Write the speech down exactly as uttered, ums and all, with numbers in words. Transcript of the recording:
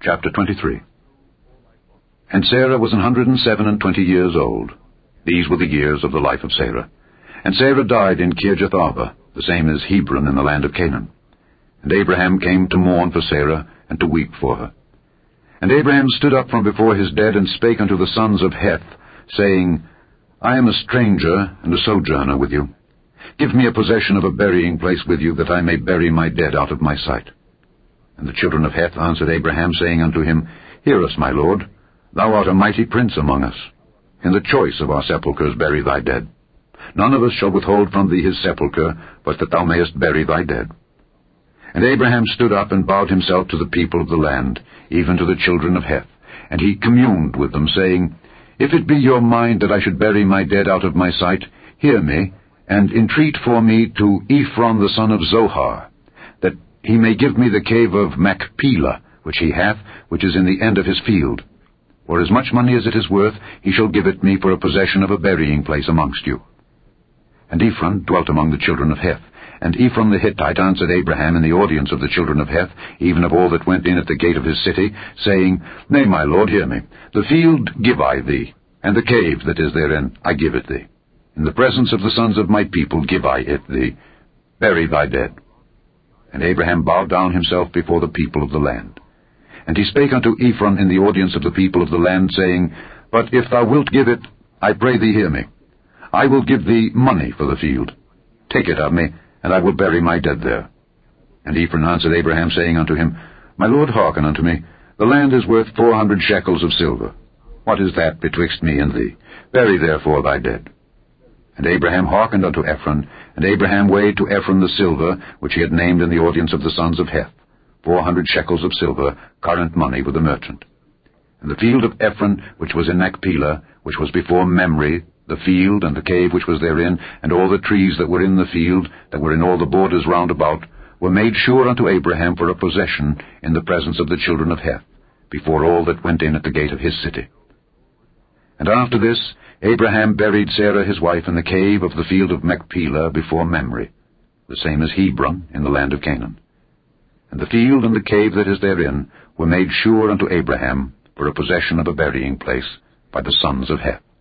Chapter twenty-three. And Sarah was an hundred and seven and twenty years old. These were the years of the life of Sarah. And Sarah died in Kirjath-arba, the same as Hebron in the land of Canaan. And Abraham came to mourn for Sarah, and to weep for her. And Abraham stood up from before his dead, and spake unto the sons of Heth, saying, I am a stranger and a sojourner with you. Give me a possession of a burying place with you, that I may bury my dead out of my sight. And the children of Heth answered Abraham, saying unto him, Hear us, my lord. Thou art a mighty prince among us. In the choice of our sepulchres bury thy dead. None of us shall withhold from thee his sepulchre, but that thou mayest bury thy dead. And Abraham stood up and bowed himself to the people of the land, even to the children of Heth. And he communed with them, saying, If it be your mind that I should bury my dead out of my sight, hear me, and entreat for me to Ephron the son of Zohar, that he may give me the cave of Machpelah, which he hath, which is in the end of his field. For as much money as it is worth, he shall give it me for a possession of a burying place amongst you. And Ephron dwelt among the children of Heth. And Ephron the Hittite answered Abraham in the audience of the children of Heth, even of all that went in at the gate of his city, saying, Nay, my lord, hear me. The field give I thee, and the cave that is therein I give it thee. In the presence of the sons of my people give I it thee. Bury thy dead. And Abraham bowed down himself before the people of the land. And he spake unto Ephron in the audience of the people of the land, saying, But if thou wilt give it, I pray thee hear me. I will give thee money for the field. Take it of me, and I will bury my dead there. And Ephron answered Abraham, saying unto him, My lord, hearken unto me. The land is worth four hundred shekels of silver. What is that betwixt me and thee? Bury therefore thy dead. And Abraham hearkened unto Ephron, and Abraham weighed to Ephron the silver, which he had named in the audience of the sons of Heth, four hundred shekels of silver, current money with the merchant. And the field of Ephron, which was in Machpelah, which was before Mamre, the field and the cave which was therein, and all the trees that were in the field, that were in all the borders round about, were made sure unto Abraham for a possession in the presence of the children of Heth, before all that went in at the gate of his city. And after this, Abraham buried Sarah his wife in the cave of the field of Machpelah before Mamre, the same as Hebron in the land of Canaan. And the field and the cave that is therein were made sure unto Abraham for a possession of a burying place by the sons of Heth.